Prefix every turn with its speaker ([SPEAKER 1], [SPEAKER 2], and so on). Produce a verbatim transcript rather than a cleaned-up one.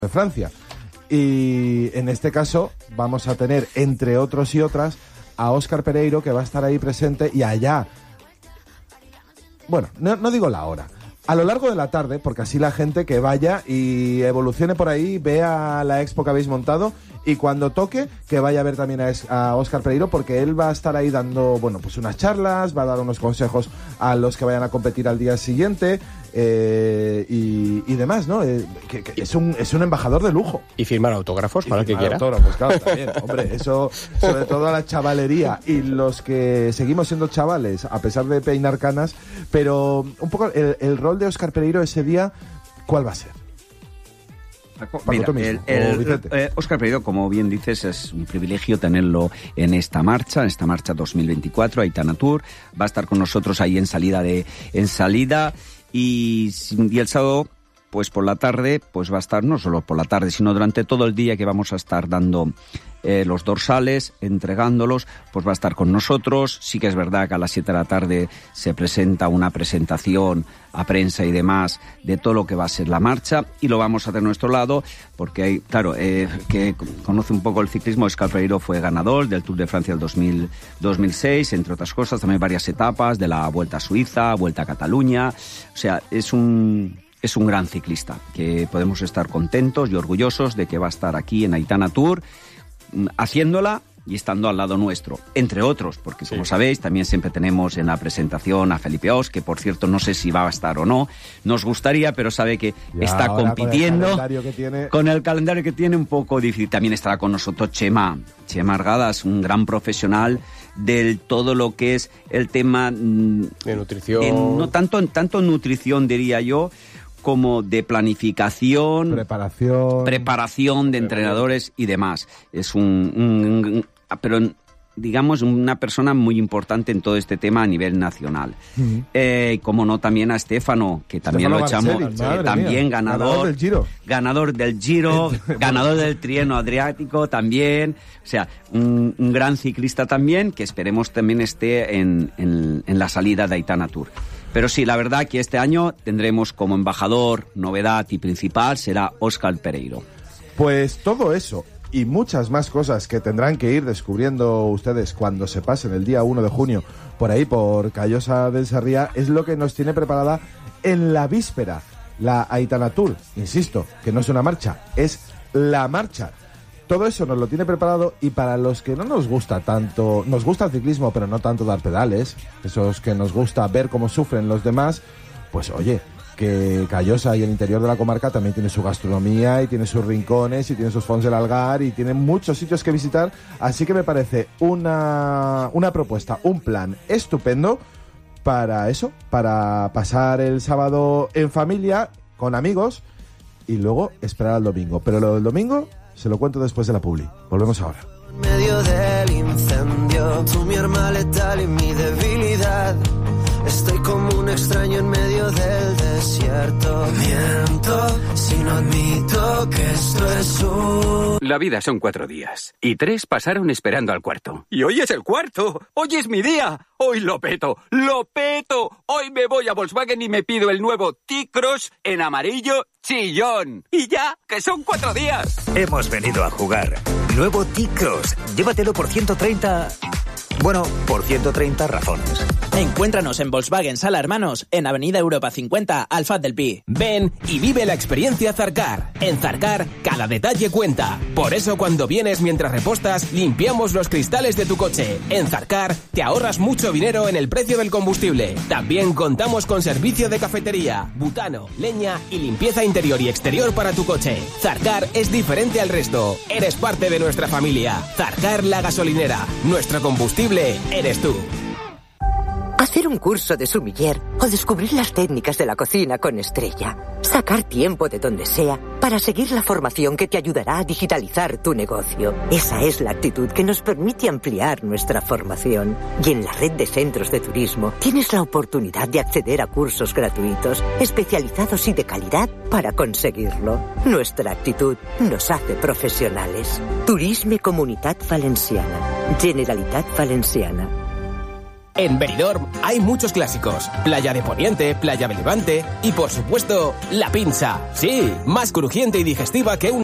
[SPEAKER 1] de Francia. Y en este caso vamos a tener, entre otros y otras, a Óscar Pereiro, que va a estar ahí presente, y allá, bueno, no, no digo la hora, a lo largo de la tarde, porque así la gente que vaya y evolucione por ahí, vea la expo que habéis montado, y cuando toque, que vaya a ver también a, a Óscar Pereiro, porque él va a estar ahí dando, bueno, pues unas charlas, va a dar unos consejos a los que vayan a competir al día siguiente, eh, y, y demás, ¿no? Eh, que, que es un es un embajador de lujo.
[SPEAKER 2] Y firmar autógrafos para el que quiera.
[SPEAKER 1] Autógrafos, claro, también, hombre, eso, sobre todo a la chavalería y los que seguimos siendo chavales, a pesar de peinar canas, pero un poco el, el rol de Óscar Pereiro ese día, ¿cuál va a ser?
[SPEAKER 3] Mira, el, el, eh, Óscar Pereiro, como bien dices, es un privilegio tenerlo en esta marcha, en esta marcha dos mil veinticuatro, Aitana Tour. Va a estar con nosotros ahí en salida de en salida y, y el sábado, pues por la tarde, pues va a estar no solo por la tarde, sino durante todo el día que vamos a estar dando eh, los dorsales, entregándolos, pues va a estar con nosotros. Sí que es verdad que a las siete de la tarde se presenta una presentación a prensa y demás de todo lo que va a ser la marcha, y lo vamos a hacer a nuestro lado, porque hay, claro, eh, que conoce un poco el ciclismo, Óscar Pereiro fue ganador del Tour de Francia del dos mil, dos mil seis, entre otras cosas, también varias etapas de la Vuelta a Suiza, Vuelta a Cataluña, o sea, es un... es un gran ciclista, que podemos estar contentos y orgullosos de que va a estar aquí en Aitana Tour, haciéndola y estando al lado nuestro, entre otros, porque como sí. sabéis, también siempre tenemos en la presentación a Felipe Os, que por cierto no sé si va a estar o no, nos gustaría, pero sabe que ya, está compitiendo,
[SPEAKER 1] con el calendario que tiene,
[SPEAKER 3] con el calendario que tiene un poco difícil. También estará con nosotros Chema, Chema Argadas, un gran profesional del todo lo que es el tema
[SPEAKER 2] de nutrición,
[SPEAKER 3] en, no tanto, tanto nutrición diría yo, como de planificación,
[SPEAKER 1] preparación,
[SPEAKER 3] preparación de entrenadores y demás. Es un, un, un pero digamos una persona muy importante en todo este tema a nivel nacional. Uh-huh. Eh, como no, también a Stefano, que también
[SPEAKER 1] Stefano
[SPEAKER 3] lo echamos, eh, también
[SPEAKER 1] mía.
[SPEAKER 3] ganador,
[SPEAKER 1] ganador del Giro,
[SPEAKER 3] ganador del Giro, ganador del Trieno Adriático también. O sea, un, un gran ciclista también, que esperemos también esté en, en, en la salida de Aitana Tour. Pero sí, la verdad que este año tendremos como embajador, novedad y principal será Óscar Pereiro.
[SPEAKER 1] Pues todo eso y muchas más cosas que tendrán que ir descubriendo ustedes cuando se pasen el día uno de junio por ahí por Callosa del Sarriá es lo que nos tiene preparada en la víspera la Aitana Tour. Insisto, que no es una marcha, es la marcha. Todo eso nos lo tiene preparado, y para los que no nos gusta tanto, nos gusta el ciclismo, pero no tanto dar pedales, esos que nos gusta ver cómo sufren los demás, pues oye, que Callosa y el interior de la comarca también tiene su gastronomía y tiene sus rincones y tiene sus fonts del Algar y tiene muchos sitios que visitar, así que me parece una, una propuesta, un plan estupendo para eso, para pasar el sábado en familia, con amigos, y luego esperar al domingo. Pero lo del domingo se lo cuento después de la publi. Volvemos ahora.
[SPEAKER 4] En medio del incendio, tú mi arma letal y mi debilidad. Estoy como un extraño en medio del desierto. Miento si no admito que esto es un...
[SPEAKER 5] La vida son cuatro días y tres pasaron esperando al cuarto. Y hoy es el cuarto. Hoy es mi día. Hoy lo peto. ¡Lo peto! Hoy me voy a Volkswagen y me pido el nuevo T-Cross en amarillo chillón. Y ya, que son cuatro días.
[SPEAKER 6] Hemos venido a jugar. Nuevo T-Cross. Llévatelo por ciento treinta... Bueno, por ciento treinta razones.
[SPEAKER 7] Encuéntranos en Volkswagen Sala Hermanos, en Avenida Europa cincuenta, al Fat del Pi.
[SPEAKER 8] Ven y vive la experiencia Zarcar. En Zarcar, cada detalle cuenta. Por eso, cuando vienes mientras repostas, limpiamos los cristales de tu coche. En Zarcar, te ahorras mucho dinero en el precio del combustible. También contamos con servicio de cafetería, butano, leña y limpieza interior y exterior para tu coche. Zarcar es diferente al resto. Eres parte de nuestra familia. Zarcar la gasolinera. Nuestro combustible eres tú.
[SPEAKER 9] Hacer un curso de sumiller o descubrir las técnicas de la cocina con Estrella. Sacar tiempo de donde sea para seguir la formación que te ayudará a digitalizar tu negocio. Esa es la actitud que nos permite ampliar nuestra formación. Y en la red de centros de turismo tienes la oportunidad de acceder a cursos gratuitos, especializados y de calidad para conseguirlo. Nuestra actitud nos hace profesionales. Turisme Comunitat Valenciana. Generalitat Valenciana.
[SPEAKER 8] En Benidorm hay muchos clásicos. Playa de Poniente, Playa de Levante y, por supuesto, La Pincha. Sí, más crujiente y digestiva que un